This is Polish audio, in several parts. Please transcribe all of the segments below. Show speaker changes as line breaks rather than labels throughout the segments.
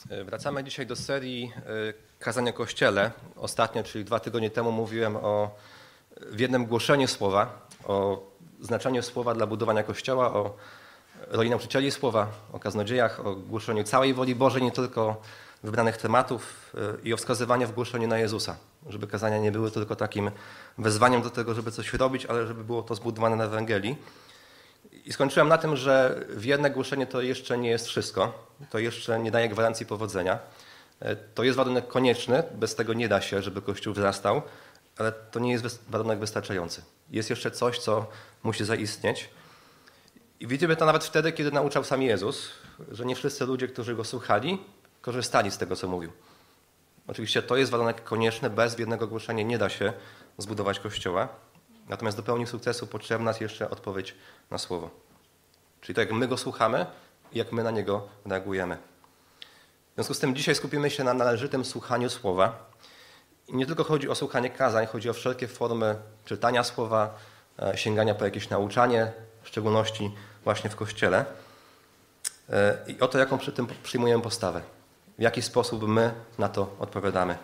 Wracamy dzisiaj do serii Kazania Kościele. Ostatnio, czyli 2 tygodnie temu mówiłem w jednym głoszeniu słowa, o znaczeniu słowa dla budowania Kościoła, o roli nauczycieli słowa, o kaznodziejach, o głoszeniu całej woli Bożej, nie tylko wybranych tematów i o wskazywaniu w głoszeniu na Jezusa. Żeby kazania nie były tylko takim wezwaniem do tego, żeby coś robić, ale żeby było to zbudowane na Ewangelii. I skończyłem na tym, że wierne głoszenie to jeszcze nie jest wszystko. To jeszcze nie daje gwarancji powodzenia. To jest warunek konieczny, bez tego nie da się, żeby Kościół wzrastał, ale to nie jest warunek wystarczający. Jest jeszcze coś, co musi zaistnieć. I widzimy to nawet wtedy, kiedy nauczał sam Jezus, że nie wszyscy ludzie, którzy go słuchali, korzystali z tego, co mówił. Oczywiście to jest warunek konieczny, bez wiernego głoszenia nie da się zbudować Kościoła. Natomiast do pełni sukcesu potrzebna jest jeszcze odpowiedź na słowo. Czyli to, jak my go słuchamy i jak my na niego reagujemy. W związku z tym dzisiaj skupimy się na należytym słuchaniu słowa. I nie tylko chodzi o słuchanie kazań, chodzi o wszelkie formy czytania słowa, sięgania po jakieś nauczanie, w szczególności właśnie w Kościele. I o to, jaką przy tym przyjmujemy postawę. W jaki sposób my na to odpowiadamy.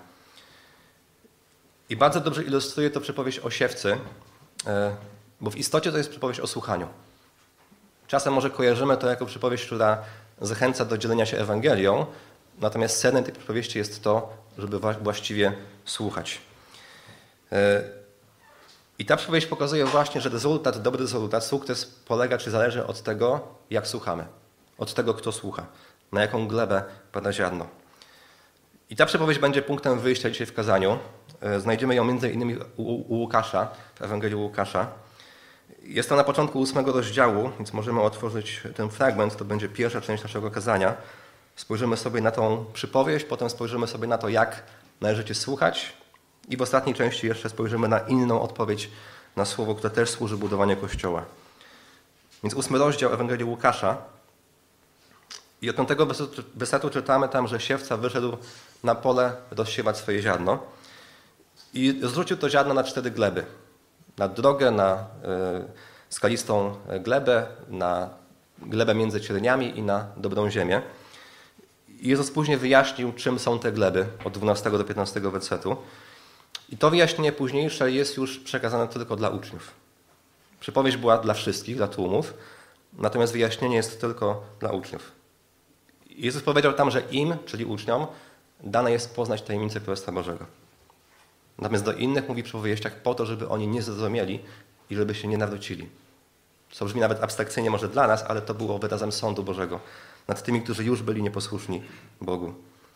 I bardzo dobrze ilustruje to przypowieść o siewcy, bo w istocie to jest przypowieść o słuchaniu. Czasem może kojarzymy to jako przypowieść, która zachęca do dzielenia się Ewangelią, natomiast sednem tej przypowieści jest to, żeby właściwie słuchać. I ta przypowieść pokazuje właśnie, że dobry rezultat, sukces polega czy zależy od tego, jak słuchamy. Od tego, kto słucha. Na jaką glebę pada ziarno. I ta przypowieść będzie punktem wyjścia dzisiaj w kazaniu. Znajdziemy ją m.in. u Łukasza, w Ewangelii Łukasza. Jest to na początku 8 rozdziału, więc możemy otworzyć ten fragment, to będzie pierwsza część naszego kazania. Spojrzymy sobie na tą przypowieść, potem spojrzymy sobie na to, jak należycie słuchać i w ostatniej części jeszcze spojrzymy na inną odpowiedź na słowo, które też służy budowaniu Kościoła. Więc 8 rozdział Ewangelii Łukasza. I od 5 wersetu czytamy tam, że siewca wyszedł na pole rozsiewać swoje ziarno i zrzucił to ziarno na 4 gleby. Na drogę, na skalistą glebę, na glebę między cierniami i na dobrą ziemię. I Jezus później wyjaśnił, czym są te gleby, od 12 do 15 wersetu. I to wyjaśnienie późniejsze jest już przekazane tylko dla uczniów. Przypowieść była dla wszystkich, dla tłumów, natomiast wyjaśnienie jest tylko dla uczniów. Jezus powiedział tam, że im, czyli uczniom, dane jest poznać tajemnicę Królestwa Bożego. Natomiast do innych mówi w przypowieściach po to, żeby oni nie zrozumieli i żeby się nie nawrócili. Co brzmi nawet abstrakcyjnie może dla nas, ale to było wyrazem sądu Bożego nad tymi, którzy już byli nieposłuszni Bogu.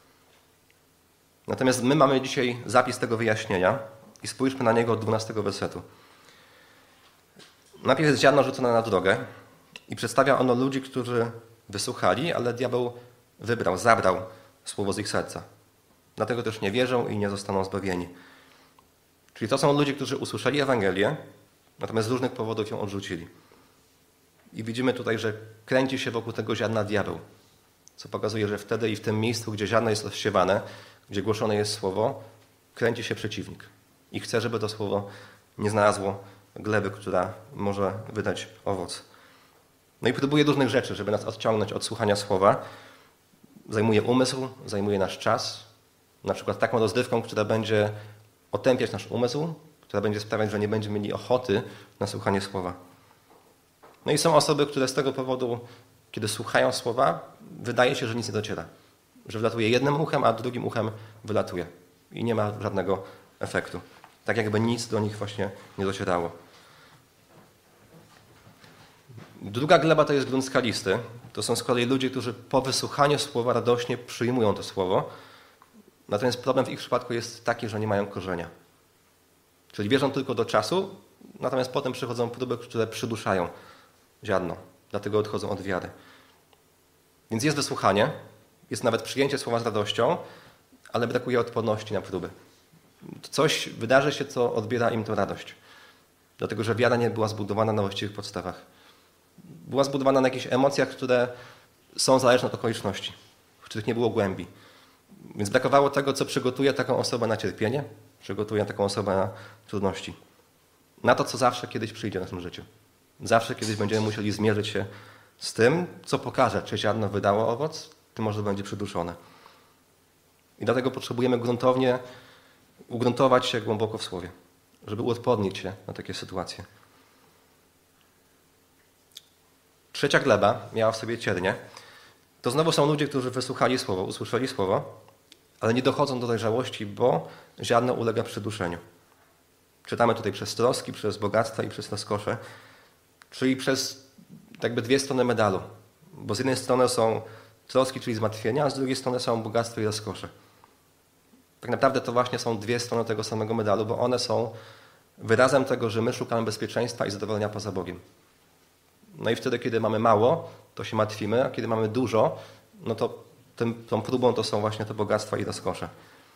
Natomiast my mamy dzisiaj zapis tego wyjaśnienia i spójrzmy na niego od 12 wersetu. Najpierw jest ziarno rzucone na drogę i przedstawia ono ludzi, którzy wysłuchali, ale diabeł zabrał słowo z ich serca. Dlatego też nie wierzą i nie zostaną zbawieni. Czyli to są ludzie, którzy usłyszeli Ewangelię, natomiast z różnych powodów ją odrzucili. I widzimy tutaj, że kręci się wokół tego ziarna diabeł, co pokazuje, że wtedy i w tym miejscu, gdzie ziarno jest rozsiewane, gdzie głoszone jest słowo, kręci się przeciwnik. I chce, żeby to słowo nie znalazło gleby, która może wydać owoc. No i próbuje różnych rzeczy, żeby nas odciągnąć od słuchania słowa. Zajmuje umysł, zajmuje nasz czas. Na przykład taką rozrywką, która będzie otępiać nasz umysł, która będzie sprawiać, że nie będziemy mieli ochoty na słuchanie słowa. No i są osoby, które z tego powodu, kiedy słuchają słowa, wydaje się, że nic nie dociera. Że wlatuje jednym uchem, a drugim uchem wylatuje. I nie ma żadnego efektu. Tak jakby nic do nich właśnie nie docierało. Druga gleba to jest grunt skalisty. To są z kolei ludzie, którzy po wysłuchaniu słowa radośnie przyjmują to słowo. Natomiast problem w ich przypadku jest taki, że nie mają korzenia. Czyli wierzą tylko do czasu, natomiast potem przychodzą próby, które przyduszają ziarno. Dlatego odchodzą od wiary. Więc jest wysłuchanie, jest nawet przyjęcie słowa z radością, ale brakuje odporności na próby. Coś wydarzy się, co odbiera im tę radość. Dlatego, że wiara nie była zbudowana na właściwych podstawach. Była zbudowana na jakichś emocjach, które są zależne od okoliczności, w których nie było głębi. Więc brakowało tego, co przygotuje taką osobę na cierpienie, przygotuje taką osobę na trudności. Na to, co zawsze kiedyś przyjdzie w naszym życiu. Zawsze kiedyś będziemy musieli zmierzyć się z tym, co pokaże, czy ziarno wydało owoc, czy może będzie przyduszone. I dlatego potrzebujemy gruntownie ugruntować się głęboko w Słowie, żeby uodpornić się na takie sytuacje. Trzecia gleba miała w sobie ciernie. To znowu są ludzie, którzy wysłuchali Słowo, usłyszeli Słowo, ale nie dochodzą do dojrzałości, bo ziarno ulega przyduszeniu. Czytamy tutaj przez troski, przez bogactwa i przez rozkosze, czyli przez jakby dwie strony medalu. Bo z jednej strony są troski, czyli zmartwienia, a z drugiej strony są bogactwo i rozkosze. Tak naprawdę to właśnie są dwie strony tego samego medalu, bo one są wyrazem tego, że my szukamy bezpieczeństwa i zadowolenia poza Bogiem. No i wtedy, kiedy mamy mało, to się martwimy, a kiedy mamy dużo, no to tą próbą to są właśnie te bogactwa i rozkosze.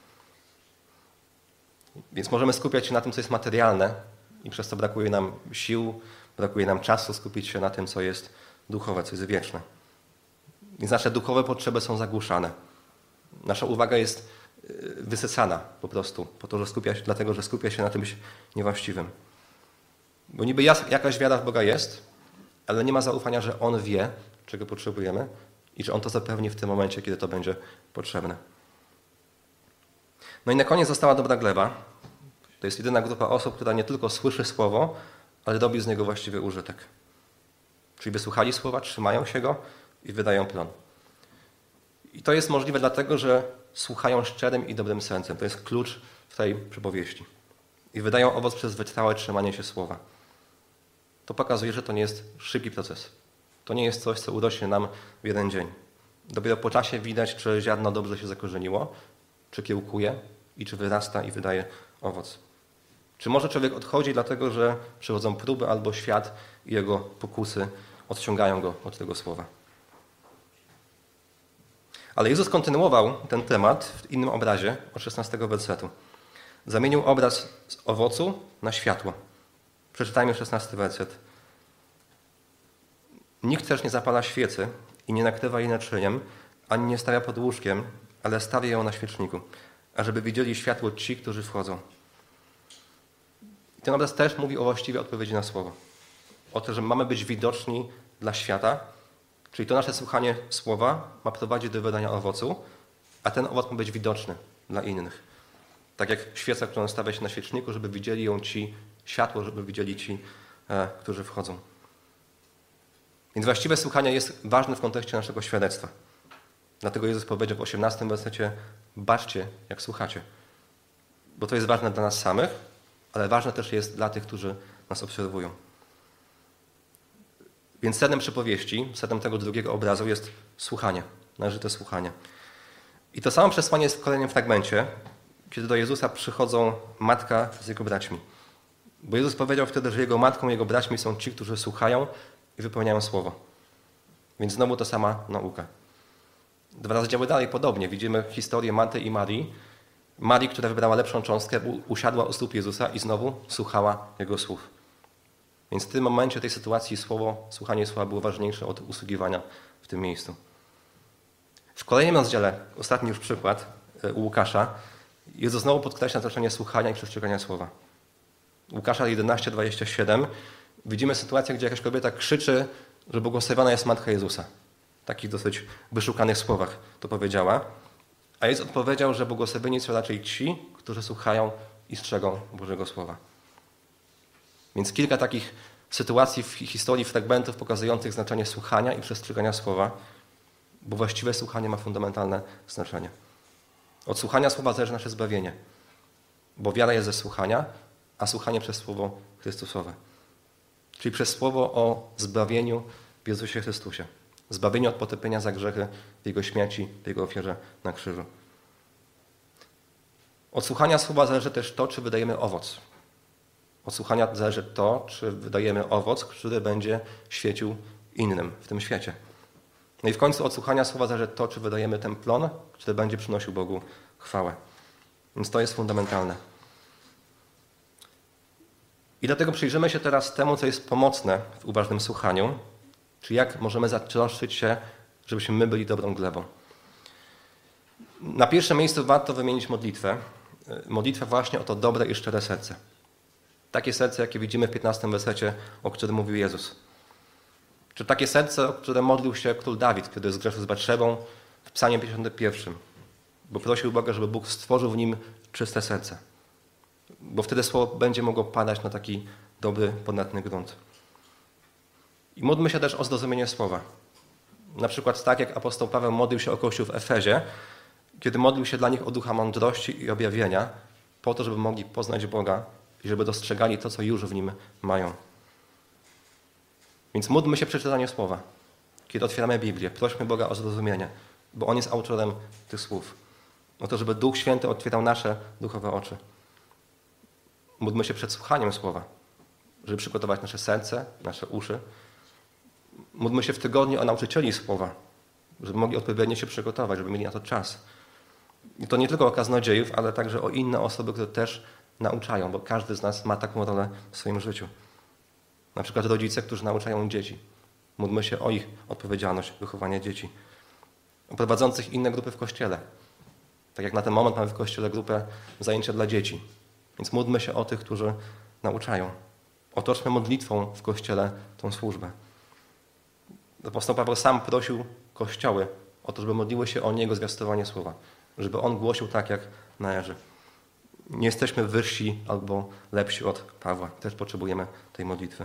Więc możemy skupiać się na tym, co jest materialne i przez to brakuje nam sił, brakuje nam czasu skupić się na tym, co jest duchowe, co jest wieczne. Więc nasze duchowe potrzeby są zagłuszane. Nasza uwaga jest wysycana po prostu, dlatego że skupia się na czymś niewłaściwym. Bo niby jakaś wiara w Boga jest, ale nie ma zaufania, że On wie, czego potrzebujemy i że On to zapewni w tym momencie, kiedy to będzie potrzebne. No i na koniec została dobra gleba. To jest jedyna grupa osób, która nie tylko słyszy Słowo, ale robi z niego właściwy użytek. Czyli wysłuchali Słowa, trzymają się go i wydają plon. I to jest możliwe dlatego, że słuchają szczerym i dobrym sercem. To jest klucz w tej przypowieści. I wydają owoc przez wytrwałe trzymanie się Słowa. To pokazuje, że to nie jest szybki proces. To nie jest coś, co urośnie nam w jeden dzień. Dopiero po czasie widać, czy ziarno dobrze się zakorzeniło, czy kiełkuje i czy wyrasta i wydaje owoc. Czy może człowiek odchodzi dlatego, że przychodzą próby albo świat i jego pokusy odciągają go od tego słowa. Ale Jezus kontynuował ten temat w innym obrazie od 16 wersetu. Zamienił obraz z owocu na światło. Przeczytajmy 16 werset. Nikt też nie zapala świecy i nie nakrywa jej naczyniem, ani nie stawia pod łóżkiem, ale stawia ją na świeczniku, ażeby widzieli światło ci, którzy wchodzą. I ten obraz też mówi o właściwej odpowiedzi na słowo. O to, że mamy być widoczni dla świata, czyli to nasze słuchanie słowa ma prowadzić do wydania owocu, a ten owoc ma być widoczny dla innych. Tak jak świeca, którą stawia się na świeczniku, żeby widzieli ją ci, światło, żeby widzieli ci, którzy wchodzą. Więc właściwe słuchanie jest ważne w kontekście naszego świadectwa. Dlatego Jezus powiedział w 18 wersecie: baczcie, jak słuchacie. Bo to jest ważne dla nas samych, ale ważne też jest dla tych, którzy nas obserwują. Więc sednem przypowieści, sednem tego drugiego obrazu jest słuchanie, należyte słuchanie. I to samo przesłanie jest w kolejnym fragmencie, kiedy do Jezusa przychodzą matka z jego braćmi. Bo Jezus powiedział wtedy, że jego matką, jego braćmi są ci, którzy słuchają i wypełniają słowo. Więc znowu ta sama nauka. 2 rozdziały dalej podobnie. Widzimy historię Marty i Marii. Marii, która wybrała lepszą cząstkę, usiadła u stóp Jezusa i znowu słuchała Jego słów. Więc w tym momencie, tej sytuacji słuchanie słowa było ważniejsze od usługiwania w tym miejscu. W kolejnym rozdziale, ostatni już przykład u Łukasza, Jezus znowu podkreśla znaczenie słuchania i przestrzegania słowa. Łukasza 11:27 widzimy sytuację, gdzie jakaś kobieta krzyczy, że błogosławiona jest Matka Jezusa. W takich dosyć wyszukanych słowach to powiedziała. A Jezus odpowiedział, że błogosławieni są raczej ci, którzy słuchają i strzegą Bożego Słowa. Więc kilka takich sytuacji w historii, fragmentów pokazujących znaczenie słuchania i przestrzegania Słowa, bo właściwe słuchanie ma fundamentalne znaczenie. Od słuchania Słowa zależy nasze zbawienie, bo wiara jest ze słuchania, a słuchanie przez Słowo Chrystusowe. Czyli przez Słowo o zbawieniu w Jezusie Chrystusie. Zbawieniu od potępienia za grzechy w Jego śmierci, w Jego ofierze na krzyżu. Od słuchania Słowa zależy też to, czy wydajemy owoc. Od słuchania zależy to, czy wydajemy owoc, który będzie świecił innym w tym świecie. No i w końcu od słuchania Słowa zależy to, czy wydajemy ten plon, który będzie przynosił Bogu chwałę. Więc to jest fundamentalne. I dlatego przyjrzymy się teraz temu, co jest pomocne w uważnym słuchaniu, czyli jak możemy zatroszczyć się, żebyśmy my byli dobrą glebą. Na pierwszym miejscu warto wymienić modlitwę. Modlitwę właśnie o to dobre i szczere serce. Takie serce, jakie widzimy w 15 wersecie, o którym mówił Jezus. Czy takie serce, o które modlił się król Dawid, kiedy zgrzeszył z Batszebą w Psalmie 51. bo prosił Boga, żeby Bóg stworzył w nim czyste serce, bo wtedy słowo będzie mogło padać na taki dobry, podatny grunt. I módlmy się też o zrozumienie słowa. Na przykład tak, jak apostoł Paweł modlił się o Kościół w Efezie, kiedy modlił się dla nich o ducha mądrości i objawienia, po to, żeby mogli poznać Boga i żeby dostrzegali to, co już w nim mają. Więc módlmy się przy czytaniu słowa. Kiedy otwieramy Biblię, prośmy Boga o zrozumienie, bo On jest autorem tych słów. O to, żeby Duch Święty otwierał nasze duchowe oczy. Módlmy się przed słuchaniem słowa, żeby przygotować nasze serce, nasze uszy. Módlmy się w tygodniu o nauczycieli słowa, żeby mogli odpowiednio się przygotować, żeby mieli na to czas. I to nie tylko o kaznodziejów, ale także o inne osoby, które też nauczają, bo każdy z nas ma taką rolę w swoim życiu. Na przykład rodzice, którzy nauczają dzieci. Módlmy się o ich odpowiedzialność, wychowanie dzieci. O prowadzących inne grupy w Kościele. Tak jak na ten moment mamy w Kościele grupę zajęcia dla dzieci. Więc módlmy się o tych, którzy nauczają. Otoczmy modlitwą w Kościele tą służbę. Apostoł Paweł sam prosił kościoły o to, żeby modliły się o niego zwiastowanie słowa. Żeby on głosił tak, jak należy. Nie jesteśmy wyżsi albo lepsi od Pawła. Też potrzebujemy tej modlitwy.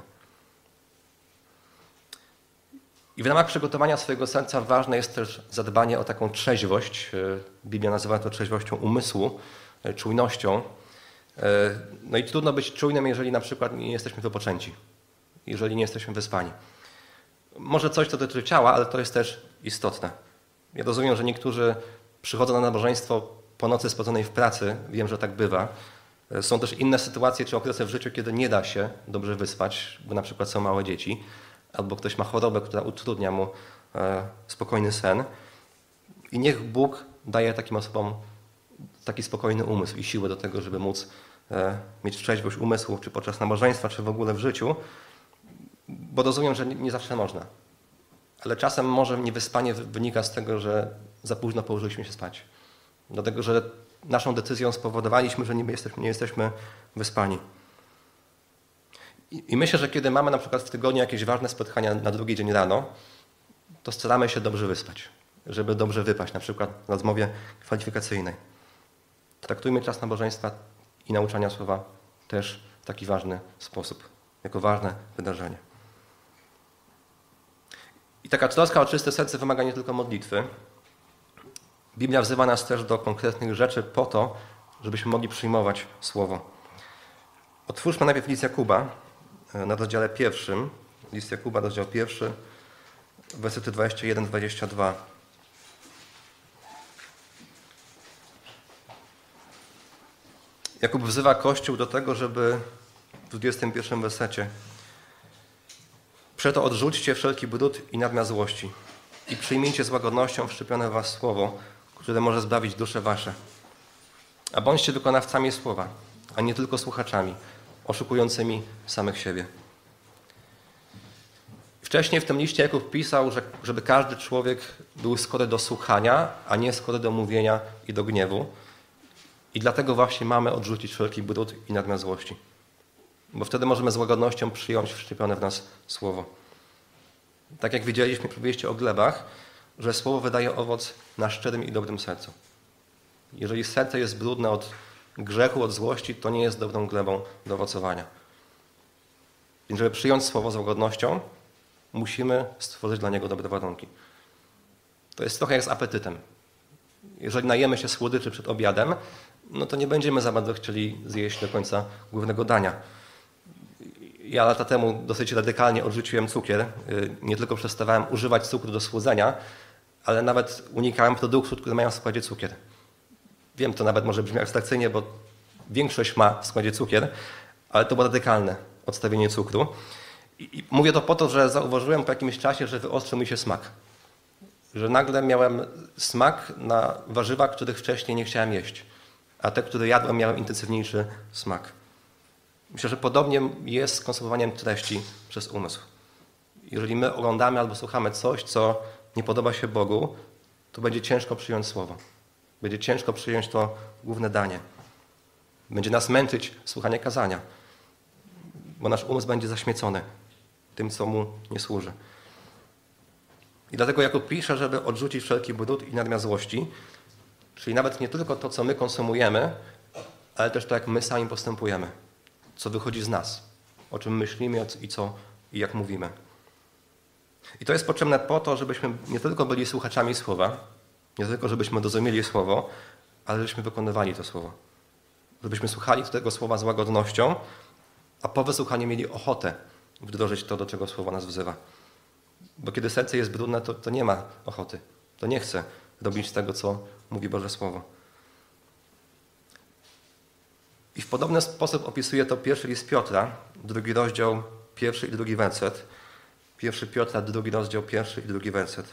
I w ramach przygotowania swojego serca ważne jest też zadbanie o taką trzeźwość. Biblia nazywa to trzeźwością umysłu, czujnością. No i trudno być czujnym, jeżeli na przykład nie jesteśmy wypoczęci, jeżeli nie jesteśmy wyspani. Może coś, co dotyczy ciała, ale to jest też istotne. Ja rozumiem, że niektórzy przychodzą na nabożeństwo po nocy spędzonej w pracy. Wiem, że tak bywa. Są też inne sytuacje czy okresy w życiu, kiedy nie da się dobrze wyspać, bo na przykład są małe dzieci, albo ktoś ma chorobę, która utrudnia mu spokojny sen. I niech Bóg daje takim osobom taki spokojny umysł i siłę do tego, żeby móc mieć trzeźwość umysłu, czy podczas nabożeństwa, czy w ogóle w życiu, bo rozumiem, że nie zawsze można. Ale czasem może niewyspanie wynika z tego, że za późno położyliśmy się spać. Dlatego, że naszą decyzją spowodowaliśmy, że nie jesteśmy wyspani. I myślę, że kiedy mamy na przykład w tygodniu jakieś ważne spotkania na drugi dzień rano, to staramy się dobrze wyspać, żeby dobrze wypaść, na przykład na rozmowie kwalifikacyjnej. Traktujmy czas nabożeństwa i nauczania słowa też w taki ważny sposób, jako ważne wydarzenie. I taka troska o czyste serce wymaga nie tylko modlitwy. Biblia wzywa nas też do konkretnych rzeczy po to, żebyśmy mogli przyjmować słowo. Otwórzmy najpierw list Jakuba na rozdziale 1. List Jakuba, rozdział 1, wersety 21-22. Jakub wzywa Kościół do tego, żeby w 21 wersecie: przeto odrzućcie wszelki brud i nadmiar złości i przyjmijcie z łagodnością wszczepione w was słowo, które może zbawić dusze wasze. A bądźcie wykonawcami słowa, a nie tylko słuchaczami, oszukującymi samych siebie. Wcześniej w tym liście Jakub pisał, żeby każdy człowiek był skory do słuchania, a nie skory do mówienia i do gniewu. I dlatego właśnie mamy odrzucić wszelki brud i nadmiar złości. Bo wtedy możemy z łagodnością przyjąć wszczepione w nas słowo. Tak jak widzieliśmy w powieści o glebach, że słowo wydaje owoc na szczerym i dobrym sercu. Jeżeli serce jest brudne od grzechu, od złości, to nie jest dobrą glebą do owocowania. Więc żeby przyjąć słowo z łagodnością, musimy stworzyć dla niego dobre warunki. To jest trochę jak z apetytem. Jeżeli najemy się słodyczy przed obiadem, no to nie będziemy za bardzo chcieli zjeść do końca głównego dania. Ja lata temu dosyć radykalnie odrzuciłem cukier. Nie tylko przestawałem używać cukru do słodzenia, ale nawet unikałem produktów, które mają w składzie cukier. Wiem, to nawet może brzmi abstrakcyjnie, bo większość ma w składzie cukier, ale to było radykalne odstawienie cukru. I mówię to po to, że zauważyłem po jakimś czasie, że wyostrzył mi się smak. Że nagle miałem smak na warzywa, których wcześniej nie chciałem jeść, a te, które jadłem, miały intensywniejszy smak. Myślę, że podobnie jest z konsumowaniem treści przez umysł. Jeżeli my oglądamy albo słuchamy coś, co nie podoba się Bogu, to będzie ciężko przyjąć słowo. Będzie ciężko przyjąć to główne danie. Będzie nas męczyć słuchanie kazania, bo nasz umysł będzie zaśmiecony tym, co mu nie służy. I dlatego Jakub pisze, żeby odrzucić wszelki brud i nadmiar złości Czyli nawet nie tylko to, co my konsumujemy, ale też to, jak my sami postępujemy, co wychodzi z nas, o czym myślimy i jak mówimy. I to jest potrzebne po to, żebyśmy nie tylko byli słuchaczami słowa, nie tylko żebyśmy rozumieli słowo, ale żebyśmy wykonywali to słowo. Żebyśmy słuchali tego słowa z łagodnością, a po wysłuchaniu mieli ochotę wdrożyć to, do czego słowo nas wzywa. Bo kiedy serce jest brudne, to nie ma ochoty. To nie chce robić tego, co mówi Boże Słowo. I w podobny sposób opisuje to pierwszy list Piotra, 2 rozdział, 1 i 2 werset. 1 Piotra, 2 rozdział, 1 i 2 werset.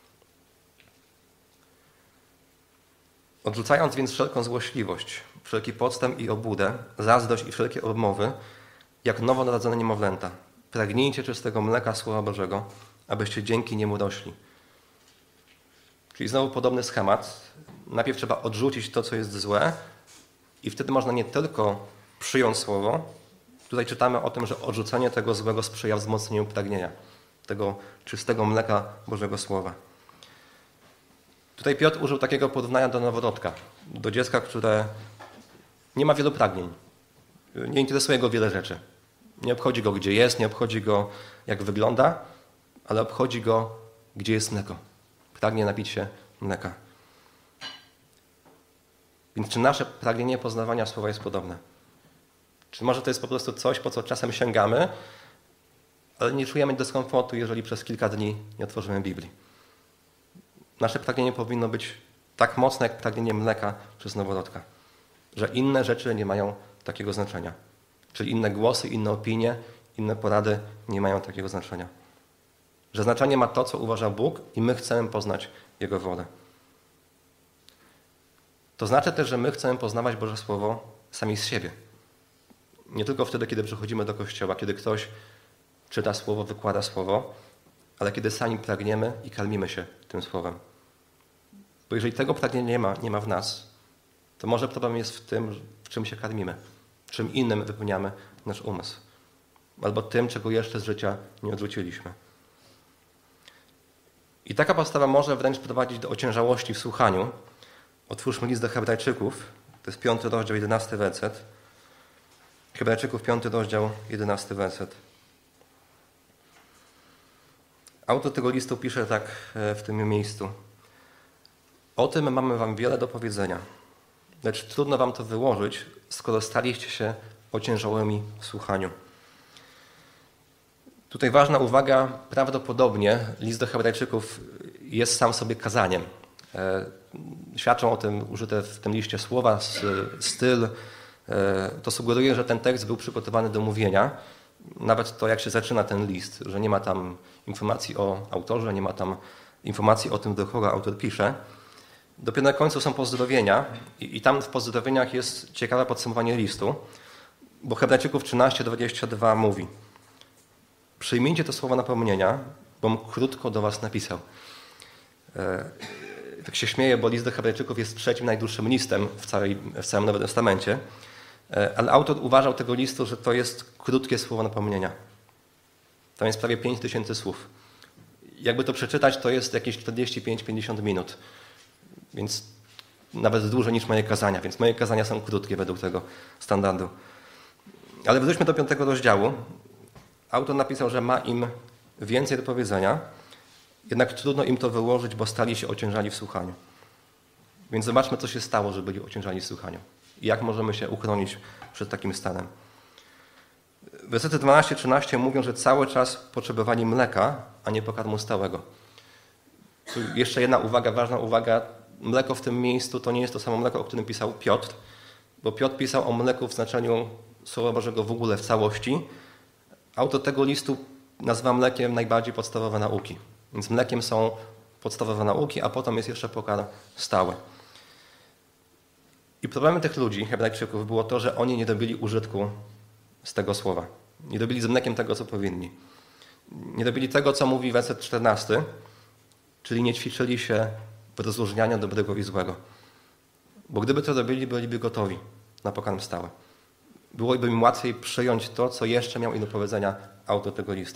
Odrzucając więc wszelką złośliwość, wszelki podstęp i obłudę, zazdrość i wszelkie odmowy, jak nowonarodzone niemowlęta, pragnijcie czystego mleka Słowa Bożego, abyście dzięki niemu rośli. Czyli znowu podobny schemat. Najpierw trzeba odrzucić to, co jest złe i wtedy można nie tylko przyjąć słowo. Tutaj czytamy o tym, że odrzucenie tego złego sprzyja wzmocnieniu pragnienia, tego czystego mleka Bożego Słowa. Tutaj Piotr użył takiego porównania do noworodka, do dziecka, które nie ma wielu pragnień. Nie interesuje go wiele rzeczy. Nie obchodzi go, gdzie jest, nie obchodzi go, jak wygląda, ale obchodzi go, gdzie jest mleko. Pragnie napić się mleka. Więc czy nasze pragnienie poznawania słowa jest podobne? Czy może to jest po prostu coś, po co czasem sięgamy, ale nie czujemy dyskomfortu, jeżeli przez kilka dni nie otworzymy Biblii? Nasze pragnienie powinno być tak mocne, jak pragnienie mleka przez noworodka. Że inne rzeczy nie mają takiego znaczenia. Czyli inne głosy, inne opinie, inne porady nie mają takiego znaczenia. Że znaczenie ma to, co uważa Bóg i my chcemy poznać Jego wolę. To znaczy też, że my chcemy poznawać Boże Słowo sami z siebie. Nie tylko wtedy, kiedy przychodzimy do kościoła, kiedy ktoś czyta Słowo, wykłada Słowo, ale kiedy sami pragniemy i karmimy się tym Słowem. Bo jeżeli tego pragnienia nie ma w nas, to może problem jest w tym, w czym się karmimy, czym innym wypełniamy nasz umysł. Albo tym, czego jeszcze z życia nie odrzuciliśmy. I taka postawa może wręcz prowadzić do ociężałości w słuchaniu. Otwórzmy list do Hebrajczyków, to jest 5 rozdział, 11 werset. Hebrajczyków, 5 rozdział, 11 werset. Autor tego listu pisze tak w tym miejscu. O tym mamy wam wiele do powiedzenia, lecz trudno wam to wyłożyć, skoro staliście się ociężałymi w słuchaniu. Tutaj ważna uwaga, prawdopodobnie list do Hebrajczyków jest sam sobie kazaniem. Świadczą o tym użyte w tym liście słowa, styl. To sugeruje, że ten tekst był przygotowany do mówienia. Nawet to, jak się zaczyna ten list, że nie ma tam informacji o autorze, nie ma tam informacji o tym, do kogo autor pisze. Dopiero na końcu są pozdrowienia i tam w pozdrowieniach jest ciekawe podsumowanie listu, bo Hebrajczyków 13:22 mówi: przyjmijcie to słowo napomnienia, bom krótko do was napisał. Tak się śmieję, bo list do Hebrajczyków jest trzecim najdłuższym listem w całym Nowym Testamencie, ale autor uważał tego listu, że to jest krótkie słowo napomnienia. Tam jest prawie 5000 słów. Jakby to przeczytać, to jest jakieś 45-50 minut. Więc nawet dłużej niż moje kazania. Więc moje kazania są krótkie według tego standardu. Ale wróćmy do 5 rozdziału. Autor napisał, że ma im więcej do powiedzenia, jednak trudno im to wyłożyć, bo stali się ociężali w słuchaniu. Więc zobaczmy, co się stało, że byli ociężali w słuchaniu. I jak możemy się uchronić przed takim stanem. Wersety 12-13 mówią, że cały czas potrzebowali mleka, a nie pokarmu stałego. Tu jeszcze jedna uwaga, ważna uwaga. Mleko w tym miejscu to nie jest to samo mleko, o którym pisał Piotr, bo Piotr pisał o mleku w znaczeniu Słowa Bożego w ogóle w całości. Autor tego listu nazywa mlekiem najbardziej podstawowe nauki. Więc mlekiem są podstawowe nauki, a potem jest jeszcze pokarm stały. I problemem tych ludzi, Hebrajczyków, było to, że oni nie dobili użytku z tego słowa. Nie dobili z mlekiem tego, co powinni. Nie dobili tego, co mówi werset 14, czyli nie ćwiczyli się w rozróżnianiu dobrego i złego. Bo gdyby to robili, byliby gotowi na pokarm stały. Byłoby im łatwiej przyjąć to, co jeszcze miał im do powiedzenia autor tego listu.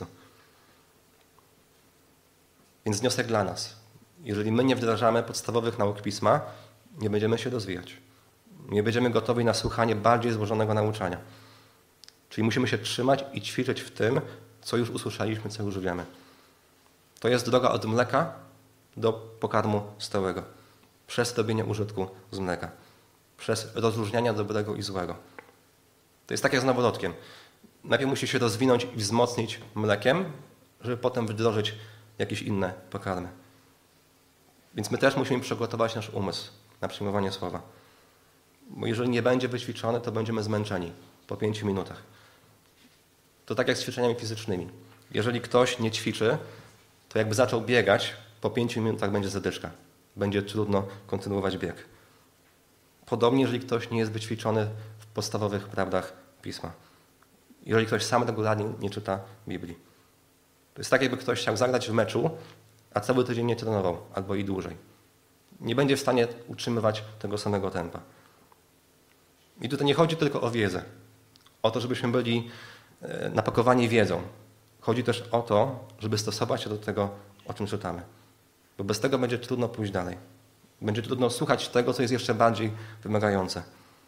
Więc wniosek dla nas. Jeżeli my nie wdrażamy podstawowych nauk Pisma, nie będziemy się rozwijać. Nie będziemy gotowi na słuchanie bardziej złożonego nauczania. Czyli musimy się trzymać i ćwiczyć w tym, co już usłyszeliśmy, co już wiemy. To jest droga od mleka do pokarmu stałego. Przez robienie użytku z mleka. Przez rozróżnianie dobrego i złego. To jest tak jak z noworodkiem. Najpierw musi się rozwinąć i wzmocnić mlekiem, żeby potem wdrożyć jakieś inne pokarmy. Więc my też musimy przygotować nasz umysł na przyjmowanie słowa. Bo jeżeli nie będzie wyćwiczony, to będziemy zmęczeni po 5 minutach. To tak jak z ćwiczeniami fizycznymi. Jeżeli ktoś nie ćwiczy, to jakby zaczął biegać, po 5 minutach będzie zadyszka. Będzie trudno kontynuować bieg. Podobnie, jeżeli ktoś nie jest wyćwiczony w podstawowych prawdach Pisma. Jeżeli ktoś sam regularnie nie czyta Biblii. To jest tak, jakby ktoś chciał zagrać w meczu, a cały tydzień nie trenował, albo i dłużej. Nie będzie w stanie utrzymywać tego samego tempa. I tutaj nie chodzi tylko o wiedzę. O to, żebyśmy byli napakowani wiedzą. Chodzi też o to, żeby stosować się do tego, o czym czytamy. Bo bez tego będzie trudno pójść dalej. Będzie trudno słuchać tego, co jest jeszcze bardziej wymagające.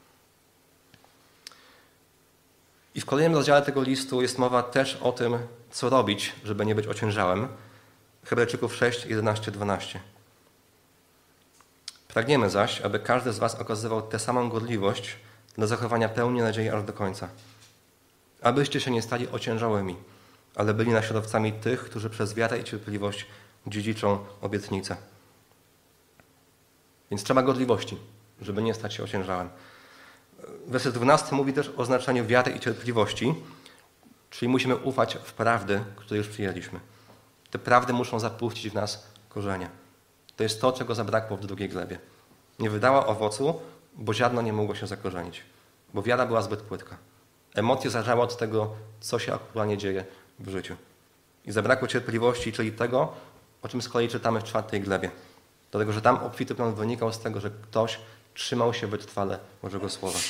I w kolejnym rozdziale tego listu jest mowa też o tym, co robić, żeby nie być ociężałym. Hebrajczyków 6, 11, 12. Pragniemy zaś, aby każdy z was okazywał tę samą gorliwość dla zachowania pełni nadziei aż do końca. Abyście się nie stali ociężałymi, ale byli naśladowcami tych, którzy przez wiarę i cierpliwość dziedziczą obietnicę. Więc trzeba gorliwości, żeby nie stać się ociężałym. Werset 12 mówi też o znaczeniu wiary i cierpliwości, czyli musimy ufać w prawdy, które już przyjęliśmy. Te prawdy muszą zapuścić w nas korzenie. To jest to, czego zabrakło w drugiej glebie. Nie wydała owocu, bo ziarno nie mogło się zakorzenić, bo wiara była zbyt płytka. Emocje zależały od tego, co się aktualnie dzieje w życiu. I zabrakło cierpliwości, czyli tego, o czym z kolei czytamy w 4 glebie. Dlatego, że tam obfity plan wynikał z tego, że ktoś trzymał się wytrwale Bożego Słowa.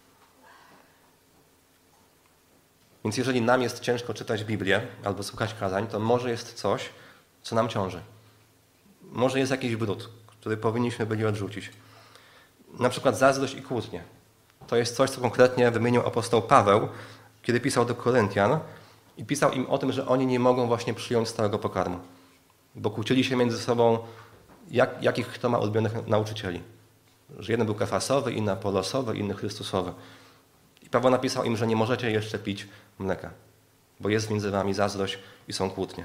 Więc jeżeli nam jest ciężko czytać Biblię albo słuchać kazań, to może jest coś, co nam ciąży. Może jest jakiś brud, który powinniśmy byli odrzucić. Na przykład zazdrość i kłótnie. To jest coś, co konkretnie wymienił apostoł Paweł, kiedy pisał do Koryntian i pisał im o tym, że oni nie mogą właśnie przyjąć stałego pokarmu. Bo kłócili się między sobą, jakich kto ma ulubionych nauczycieli. Że jeden był Kefasowy, inny Apolosowy, inny Chrystusowy. I Paweł napisał im, że nie możecie jeszcze pić mleka, bo jest między wami zazdrość i są kłótnie.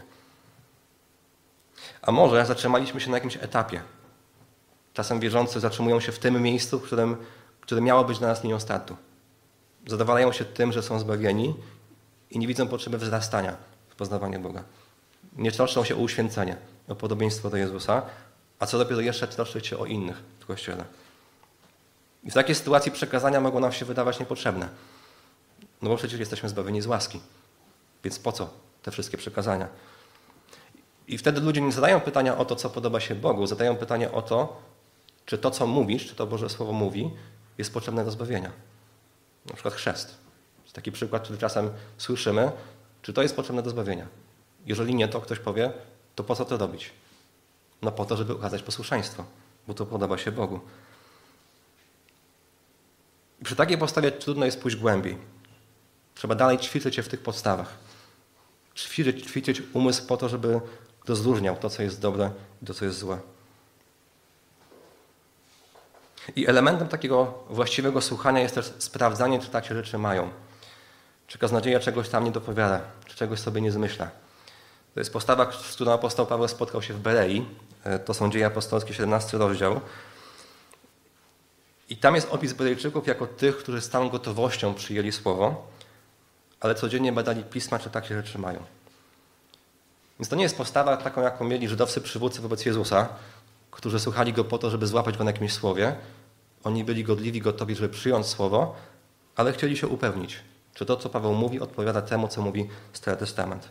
A może zatrzymaliśmy się na jakimś etapie. Czasem wierzący zatrzymują się w tym miejscu, które miało być dla nas linią startu. Zadowalają się tym, że są zbawieni i nie widzą potrzeby wzrastania w poznawanie Boga. Nie troszczą się o uświęcenie, o podobieństwo do Jezusa, a co dopiero jeszcze troszczyć się o innych w Kościele. I w takiej sytuacji przekazania mogą nam się wydawać niepotrzebne. No bo przecież jesteśmy zbawieni z łaski. Więc po co te wszystkie przekazania? I wtedy ludzie nie zadają pytania o to, co podoba się Bogu. Zadają pytanie o to, czy to, co mówisz, czy to Boże Słowo mówi, jest potrzebne do zbawienia. Na przykład chrzest. To jest taki przykład, który czasem słyszymy, czy to jest potrzebne do zbawienia. Jeżeli nie, to ktoś powie, to po co to robić? No po to, żeby okazać posłuszeństwo, bo to podoba się Bogu. I przy takiej postawie trudno jest pójść głębiej. Trzeba dalej ćwiczyć się w tych podstawach. Ćwiczyć umysł po to, żeby rozróżniał to, co jest dobre i to, co jest złe. I elementem takiego właściwego słuchania jest też sprawdzanie, czy takie rzeczy mają. Czy kaznodzieja czegoś tam nie dopowiada, czy czegoś sobie nie zmyśla. To jest postawa, z którą apostoł Paweł spotkał się w Berei. To są Dzieje Apostolskie, 17 rozdział. I tam jest opis Berejczyków jako tych, którzy z całą gotowością przyjęli słowo, ale codziennie badali pisma, czy takie rzeczy mają. Więc to nie jest postawa taką, jaką mieli żydowscy przywódcy wobec Jezusa, którzy słuchali Go po to, żeby złapać Go na jakimś słowie. Oni byli godliwi, gotowi, żeby przyjąć słowo, ale chcieli się upewnić, czy to, co Paweł mówi, odpowiada temu, co mówi Stary Testament.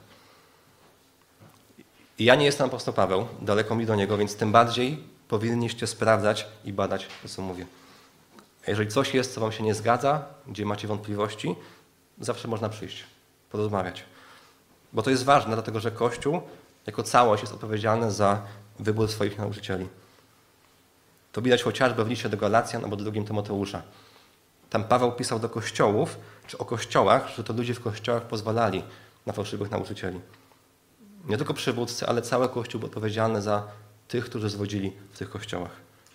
I ja nie jestem apostoł Paweł, daleko mi do niego, więc tym bardziej powinniście sprawdzać i badać to, co mówię. A jeżeli coś jest, co wam się nie zgadza, gdzie macie wątpliwości, zawsze można przyjść, porozmawiać. Bo to jest ważne, dlatego że Kościół jako całość jest odpowiedzialny za wybór swoich nauczycieli. To widać chociażby w liście do Galacjan albo do 2 Tymoteusza. Tam Paweł pisał do kościołów, czy o kościołach, że to ludzie w kościołach pozwalali na fałszywych nauczycieli. Nie tylko przywódcy, ale cały Kościół był odpowiedzialny za tych, którzy zwodzili w tych kościołach.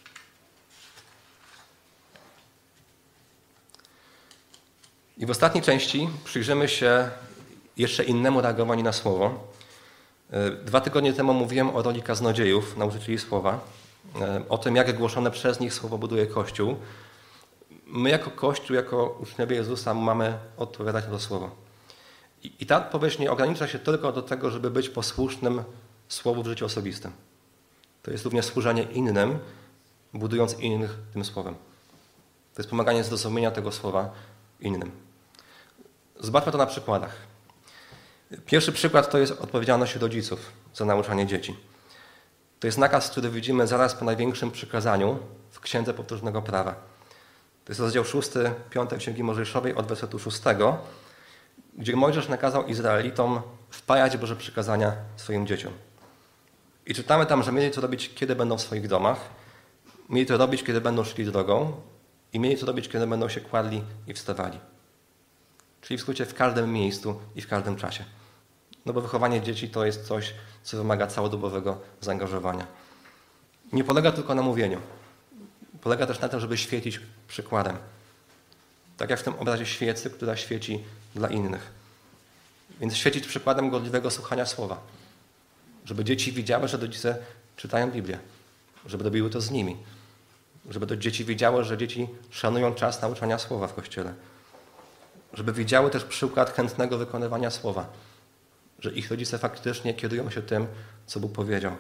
I w ostatniej części przyjrzymy się jeszcze innemu reagowaniu na słowo. 2 tygodnie temu mówiłem o roli kaznodziejów, nauczycieli słowa, o tym, jak głoszone przez nich słowo buduje Kościół. My jako Kościół, jako uczniowie Jezusa mamy odpowiadać na to słowo. I ta odpowiedź nie ogranicza się tylko do tego, żeby być posłusznym słowu w życiu osobistym. To jest również służenie innym, budując innych tym słowem. To jest pomaganie zrozumienia tego słowa innym. Zobaczmy to na przykładach. Pierwszy przykład to jest odpowiedzialność rodziców za nauczanie dzieci. To jest nakaz, który widzimy zaraz po największym przykazaniu w Księdze Powtórzonego Prawa. To jest rozdział 6, 5 Księgi Mojżeszowej od wersetu 6, gdzie Mojżesz nakazał Izraelitom wpajać Boże przykazania swoim dzieciom. I czytamy tam, że mieli to robić, kiedy będą w swoich domach, mieli to robić, kiedy będą szli drogą i mieli to robić, kiedy będą się kładli i wstawali. Czyli w skrócie w każdym miejscu i w każdym czasie. No bo wychowanie dzieci to jest coś, co wymaga całodobowego zaangażowania. Nie polega tylko na mówieniu. Polega też na tym, żeby świecić przykładem. Tak jak w tym obrazie świecy, która świeci dla innych. Więc świecić przykładem gorliwego słuchania słowa. Żeby dzieci widziały, że rodzice czytają Biblię. Żeby robiły to z nimi. Żeby dzieci widziały, że dzieci szanują czas nauczania słowa w Kościele. Żeby widziały też przykład chętnego wykonywania słowa. Że ich rodzice faktycznie kierują się tym, co Bóg powiedział.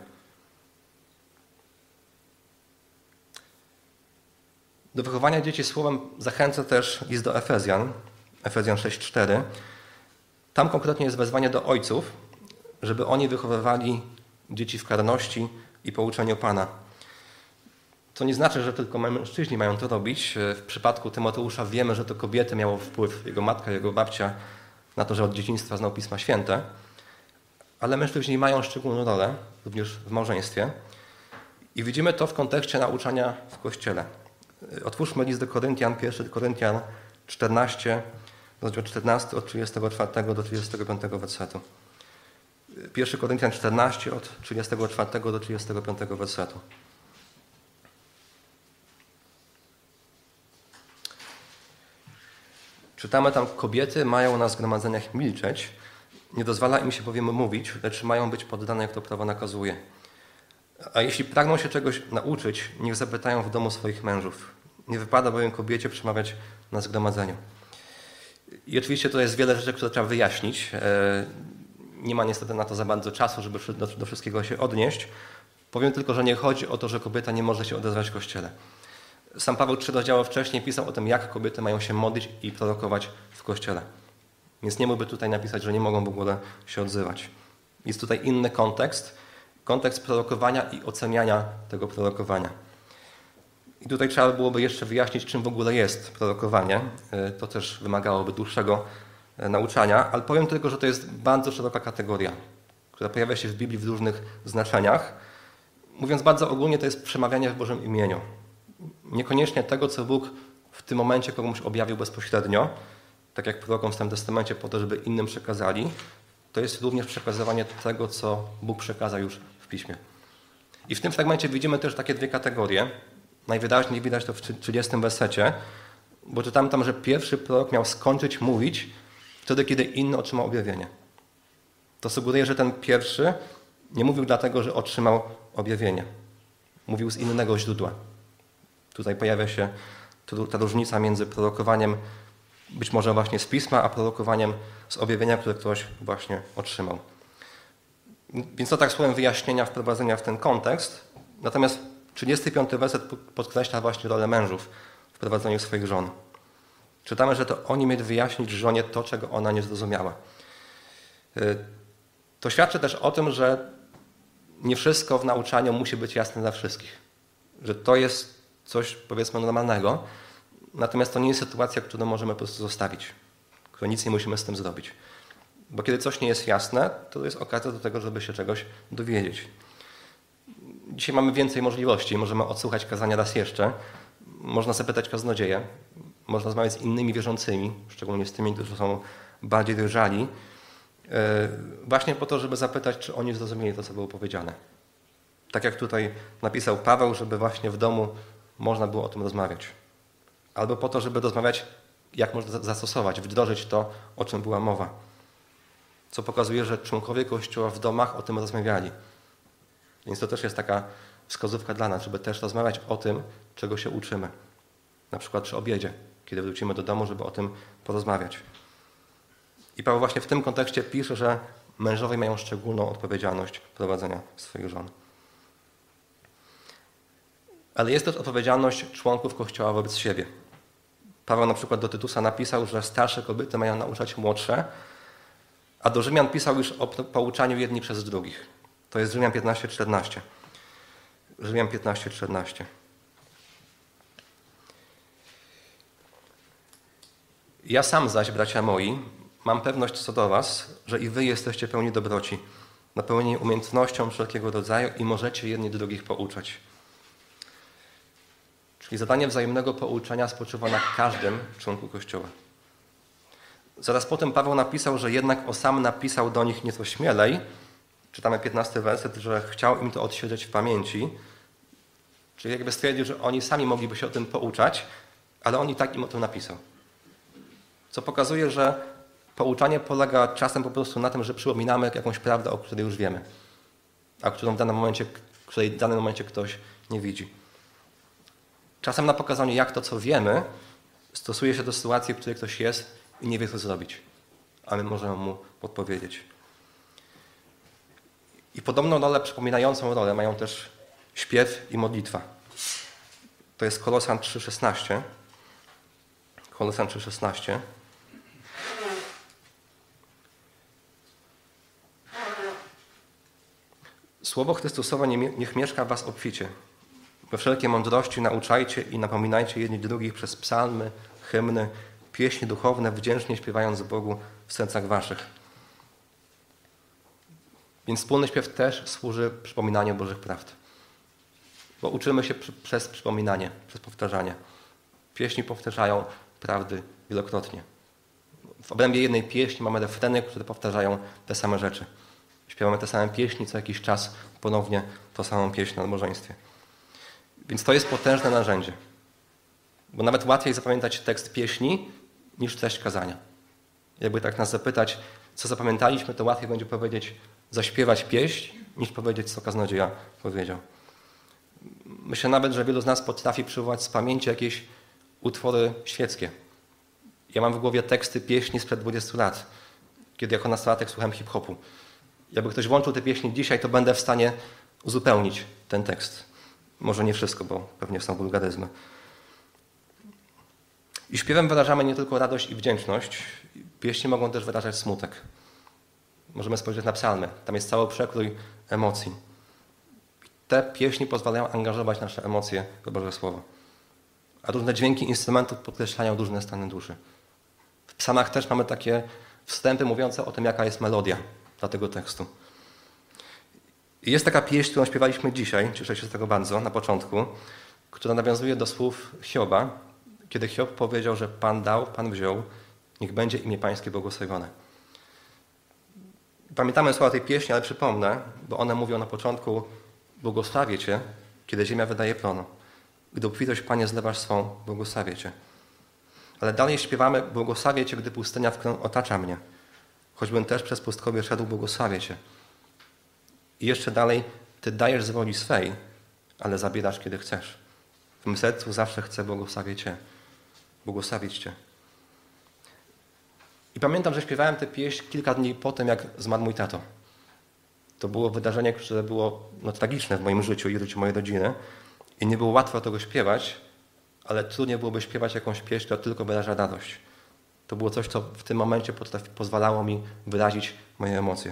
Do wychowania dzieci słowem zachęca też list do Efezjan 6:4. Tam konkretnie jest wezwanie do ojców, żeby oni wychowywali dzieci w karności i pouczeniu Pana. To nie znaczy, że tylko mężczyźni mają to robić. W przypadku Tymoteusza wiemy, że to kobiety miało wpływ, jego matka, jego babcia, na to, że od dzieciństwa znał Pisma Święte. Ale mężczyźni mają szczególną rolę, również w małżeństwie. I widzimy to w kontekście nauczania w Kościele. Otwórzmy list do Koryntian, 1 Koryntian 14, rozdział 14, od 34 do 35 wersetu. 1 Koryntian 14, od 34 do 35 wersetu. Czytamy tam, kobiety mają na zgromadzeniach milczeć, nie dozwala im się bowiem mówić, lecz mają być poddane, jak to prawo nakazuje. A jeśli pragną się czegoś nauczyć, niech zapytają w domu swoich mężów. Nie wypada bowiem kobiecie przemawiać na zgromadzeniu. I oczywiście to jest wiele rzeczy, które trzeba wyjaśnić. Nie ma niestety na to za bardzo czasu, żeby do wszystkiego się odnieść. Powiem tylko, że nie chodzi o to, że kobieta nie może się odezwać w Kościele. Sam Paweł 3 rozdziały wcześniej pisał o tym, jak kobiety mają się modlić i prorokować w Kościele. Więc nie mógłby tutaj napisać, że nie mogą w ogóle się odzywać. Jest tutaj inny kontekst prorokowania i oceniania tego prorokowania. I tutaj trzeba byłoby jeszcze wyjaśnić, czym w ogóle jest prorokowanie. To też wymagałoby dłuższego nauczania, ale powiem tylko, że to jest bardzo szeroka kategoria, która pojawia się w Biblii w różnych znaczeniach. Mówiąc bardzo ogólnie, to jest przemawianie w Bożym imieniu. Niekoniecznie tego, co Bóg w tym momencie komuś objawił bezpośrednio, tak jak prorokom w Starym Testamencie, po to, żeby innym przekazali. To jest również przekazywanie tego, co Bóg przekazał już w Piśmie. I w tym fragmencie widzimy też takie dwie kategorie. Najwyraźniej widać to w 30 wersecie, bo czytamy tam, że pierwszy prorok miał skończyć mówić wtedy, kiedy inny otrzymał objawienie. To sugeruje, że ten pierwszy nie mówił dlatego, że otrzymał objawienie. Mówił z innego źródła. Tutaj pojawia się ta różnica między prorokowaniem być może właśnie z Pisma, a prorokowaniem z objawienia, które ktoś właśnie otrzymał. Więc to tak słowem wyjaśnienia, wprowadzenia w ten kontekst. Natomiast 35 werset podkreśla właśnie rolę mężów w prowadzeniu swoich żon. Czytamy, że to oni mieli wyjaśnić żonie to, czego ona nie zrozumiała. To świadczy też o tym, że nie wszystko w nauczaniu musi być jasne dla wszystkich. Że to jest coś, powiedzmy, normalnego. Natomiast to nie jest sytuacja, którą możemy po prostu zostawić. Którą nic nie musimy z tym zrobić. Bo kiedy coś nie jest jasne, to jest okazja do tego, żeby się czegoś dowiedzieć. Dzisiaj mamy więcej możliwości. Możemy odsłuchać kazania raz jeszcze. Można zapytać kaznodzieję. Można rozmawiać z innymi wierzącymi, szczególnie z tymi, którzy są bardziej dojrzali. Właśnie po to, żeby zapytać, czy oni zrozumieli to, co było powiedziane. Tak jak tutaj napisał Paweł, żeby właśnie w domu można było o tym rozmawiać. Albo po to, żeby rozmawiać, jak można zastosować, wdrożyć to, o czym była mowa. Co pokazuje, że członkowie Kościoła w domach o tym rozmawiali. Więc to też jest taka wskazówka dla nas, żeby też rozmawiać o tym, czego się uczymy. Na przykład przy obiedzie, kiedy wrócimy do domu, żeby o tym porozmawiać. I Paweł właśnie w tym kontekście pisze, że mężowie mają szczególną odpowiedzialność prowadzenia swoich żon. Ale jest też odpowiedzialność członków Kościoła wobec siebie. Paweł na przykład do Tytusa napisał, że starsze kobiety mają nauczać młodsze, a do Rzymian pisał już o pouczaniu jedni przez drugich. To jest Rzymian 15:14. Rzymian 15:14. Ja sam zaś, bracia moi, mam pewność co do was, że i wy jesteście pełni dobroci, napełnieni umiejętnością wszelkiego rodzaju i możecie jedni drugich pouczać. Czyli zadanie wzajemnego pouczania spoczywa na każdym członku Kościoła. Zaraz potem Paweł napisał, że jednak sam napisał do nich nieco śmielej. Czytamy 15 werset, że chciał im to odświeżyć w pamięci. Czyli jakby stwierdził, że oni sami mogliby się o tym pouczać, ale on i tak im o tym napisał. Co pokazuje, że pouczanie polega czasem po prostu na tym, że przypominamy jakąś prawdę, o której już wiemy, a której w danym momencie ktoś nie widzi. Czasem na pokazanie, jak to, co wiemy, stosuje się do sytuacji, w której ktoś jest i nie wie, co zrobić, a my możemy mu podpowiedzieć. I podobną rolę, przypominającą rolę mają też śpiew i modlitwa. To jest Kolosan 3:16. Kolosan 3:16. Słowo Chrystusowe niech mieszka w was obficie. We wszelkiej mądrości nauczajcie i napominajcie jedni drugich przez psalmy, hymny, pieśni duchowne, wdzięcznie śpiewając Bogu w sercach waszych. Więc wspólny śpiew też służy przypominaniu Bożych prawd. Bo uczymy się przez przypominanie, przez powtarzanie. Pieśni powtarzają prawdy wielokrotnie. W obrębie jednej pieśni mamy refreny, które powtarzają te same rzeczy. Śpiewamy te same pieśni, co jakiś czas ponownie tą samą pieśń na nabożeństwie. Więc to jest potężne narzędzie. Bo nawet łatwiej zapamiętać tekst pieśni niż treść kazania. Jakby tak nas zapytać, co zapamiętaliśmy, to łatwiej będzie powiedzieć, zaśpiewać pieśń, niż powiedzieć, co kaznodzieja powiedział. Myślę nawet, że wielu z nas potrafi przywołać z pamięci jakieś utwory świeckie. Ja mam w głowie teksty pieśni sprzed 20 lat, kiedy jako nastolatek słuchałem hip-hopu. Jakby ktoś włączył te pieśni dzisiaj, to będę w stanie uzupełnić ten tekst. Może nie wszystko, bo pewnie są wulgaryzmy. I śpiewem wyrażamy nie tylko radość i wdzięczność. Pieśni mogą też wyrażać smutek. Możemy spojrzeć na psalmy. Tam jest cały przekrój emocji. Te pieśni pozwalają angażować nasze emocje w Boże Słowo. A różne dźwięki instrumentów podkreślają różne stany duszy. W psalmach też mamy takie wstępy mówiące o tym, jaka jest melodia dla tego tekstu. I jest taka pieśń, którą śpiewaliśmy dzisiaj, cieszę się z tego bardzo, na początku, która nawiązuje do słów Hioba, kiedy Hiob powiedział, że Pan dał, Pan wziął, niech będzie imię Pańskie błogosławione. Pamiętamy słowa tej pieśni, ale przypomnę, bo one mówią na początku: błogosławię Cię, kiedy ziemia wydaje plon. Gdy obfitość, Panie, zlewasz swą, błogosławię Cię. Ale dalej śpiewamy: błogosławię Cię, gdy pustynia otacza mnie. Choćbym też przez pustkowie szedł, błogosławię Cię. I jeszcze dalej: Ty dajesz z woli swej, ale zabierasz, kiedy chcesz. W mym sercu zawsze chcę błogosławić Cię. I pamiętam, że śpiewałem tę pieśń kilka dni po tym, jak zmarł mój tato. To było wydarzenie, które było tragiczne w moim życiu i życiu mojej rodziny. I nie było łatwo tego śpiewać, ale trudniej byłoby śpiewać jakąś pieśń, która tylko wyraża radość. To było coś, co w tym momencie pozwalało mi wyrazić moje emocje.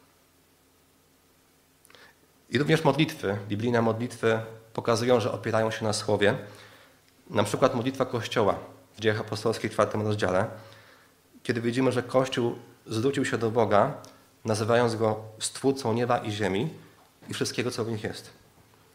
I również modlitwy, biblijne modlitwy pokazują, że opierają się na Słowie. Na przykład modlitwa Kościoła w Dziejach Apostolskich w 4 rozdziale, kiedy widzimy, że Kościół zwrócił się do Boga, nazywając Go Stwórcą nieba i ziemi i wszystkiego, co w nich jest.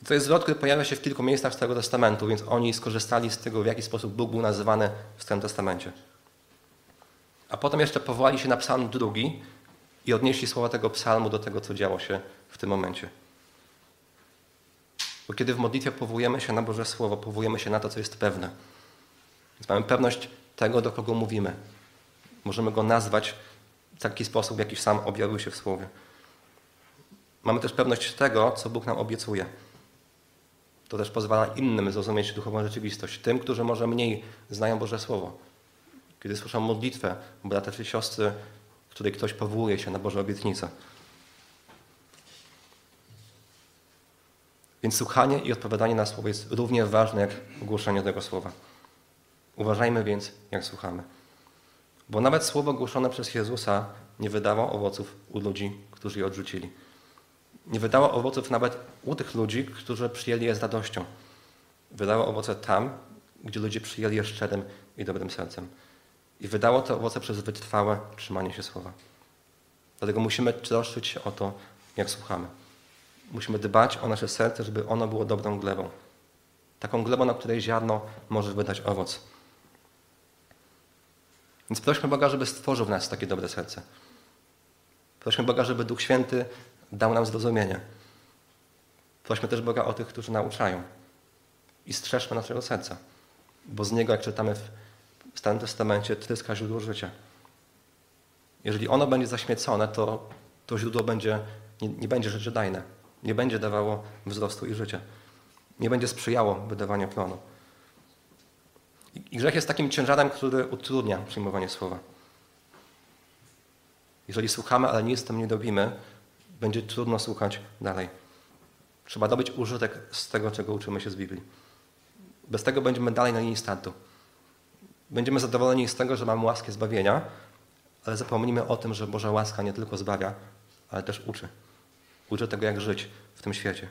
To jest zwrot, który pojawia się w kilku miejscach Starego Testamentu, więc oni skorzystali z tego, w jaki sposób Bóg był nazywany w Starym Testamencie. A potem jeszcze powołali się na psalm 2 i odnieśli słowa tego psalmu do tego, co działo się w tym momencie. Bo kiedy w modlitwie powołujemy się na Boże Słowo, powołujemy się na to, co jest pewne. Więc mamy pewność tego, do kogo mówimy. Możemy go nazwać w taki sposób, w jaki sam objawił się w Słowie. Mamy też pewność tego, co Bóg nam obiecuje. To też pozwala innym zrozumieć duchową rzeczywistość. Tym, którzy może mniej znają Boże Słowo. Kiedy słyszą modlitwę brata czy siostry, w której ktoś powołuje się na Boże obietnice. Więc słuchanie i odpowiadanie na słowo jest równie ważne jak głoszenie tego słowa. Uważajmy więc, jak słuchamy. Bo nawet słowo głoszone przez Jezusa nie wydało owoców u ludzi, którzy je odrzucili. Nie wydało owoców nawet u tych ludzi, którzy przyjęli je z radością. Wydało owoce tam, gdzie ludzie przyjęli je szczerym i dobrym sercem. I wydało te owoce przez wytrwałe trzymanie się słowa. Dlatego musimy troszczyć się o to, jak słuchamy. Musimy dbać o nasze serce, żeby ono było dobrą glebą. Taką glebą, na której ziarno może wydać owoc. Więc prośmy Boga, żeby stworzył w nas takie dobre serce. Prośmy Boga, żeby Duch Święty dał nam zrozumienie. Prośmy też Boga o tych, którzy nauczają. I strzeżmy naszego serca. Bo z niego, jak czytamy w Starym Testamencie, tryska źródło życia. Jeżeli ono będzie zaśmiecone, to źródło nie będzie życiodajne. Nie będzie dawało wzrostu i życia. Nie będzie sprzyjało wydawaniu plonu. I grzech jest takim ciężarem, który utrudnia przyjmowanie słowa. Jeżeli słuchamy, ale nic z tym nie robimy, będzie trudno słuchać dalej. Trzeba dobyć użytek z tego, czego uczymy się z Biblii. Bez tego będziemy dalej na linii startu. Będziemy zadowoleni z tego, że mamy łaskę zbawienia, ale zapomnimy o tym, że Boża łaska nie tylko zbawia, ale też uczy. Uczy tego, jak żyć w tym świecie.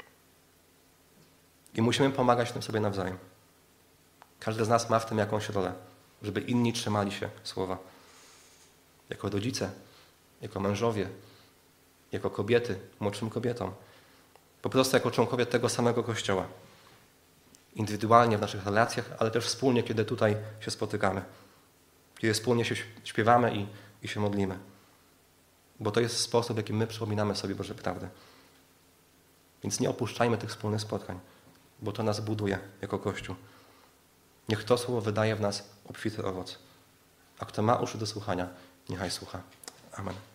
I musimy pomagać tym sobie nawzajem. Każdy z nas ma w tym jakąś rolę, żeby inni trzymali się słowa. Jako rodzice, jako mężowie, jako kobiety, młodszym kobietom. Po prostu jako członkowie tego samego Kościoła. Indywidualnie w naszych relacjach, ale też wspólnie, kiedy tutaj się spotykamy. Kiedy wspólnie się śpiewamy i się modlimy. Bo to jest sposób, w jaki my przypominamy sobie Boże prawdy. Więc nie opuszczajmy tych wspólnych spotkań, bo to nas buduje jako Kościół. Niech to słowo wydaje w nas obfity owoc. A kto ma uszy do słuchania, niechaj słucha. Amen.